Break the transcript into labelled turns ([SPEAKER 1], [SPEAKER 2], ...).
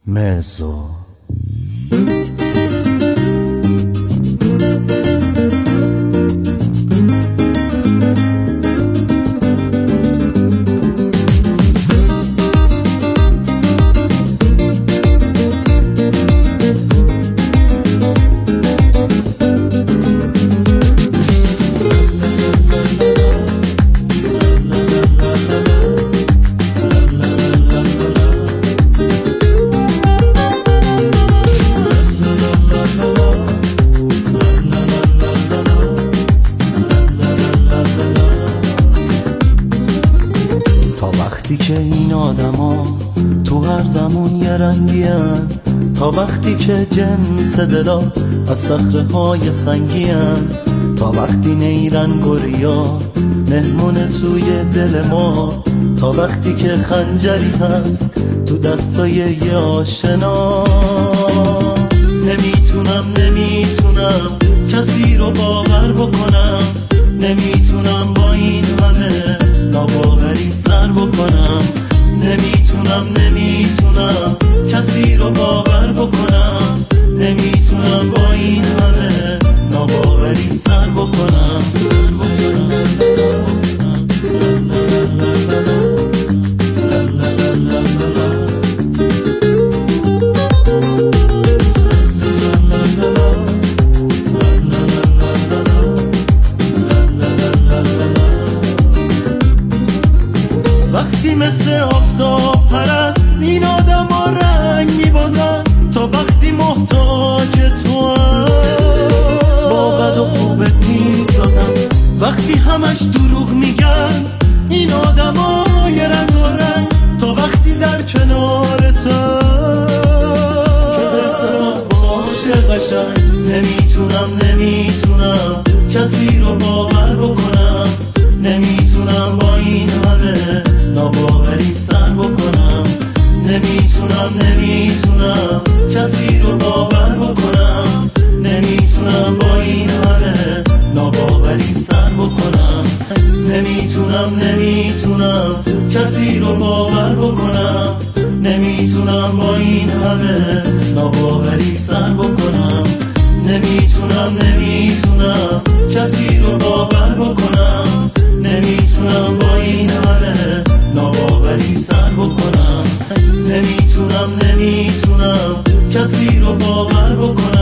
[SPEAKER 1] مزو وقتی که این آدما تو هر زمون یه رنگین، تا وقتی که جنس دلا از صخره‌های سنگین، تا وقتی نیرن گریا مهمون توی دل ما، تا وقتی که خنجری هست تو دستای یه آشنا. نمیتونم کسی رو باور بکنم، نمیتونم با این همه ناباوری سر بکنم. نمیتونم کسی رو باور بکنم، نمیتونم با این همه ناباوری سر بکنم. وقتی مثل آفتاب پرست این آدم ها رنگ میبازن، تا وقتی محتاج تو هم با بد و خوبت میسازن. وقتی همش دروغ میگن این آدم ها یه رنگ و رنگ، تا وقتی در کنارتن که قصه باشه قشنگ. نمیتونم کسی رو باور بکنم، نمیتونم با این همه ناباوری سر بکنم. نمیتونم کسی رو باور بکنم، نمیتونم با این همه ناباوری سر بکنم. نمیتونم کسی رو باور بکنم، نمیتونم با این همه ناباوری سر بکنم. نمیتونم کسی رو باور بکنم، نمیتونم با این همه ناباوری سر بکنم. نمیتونم کسی رو باور بکنم.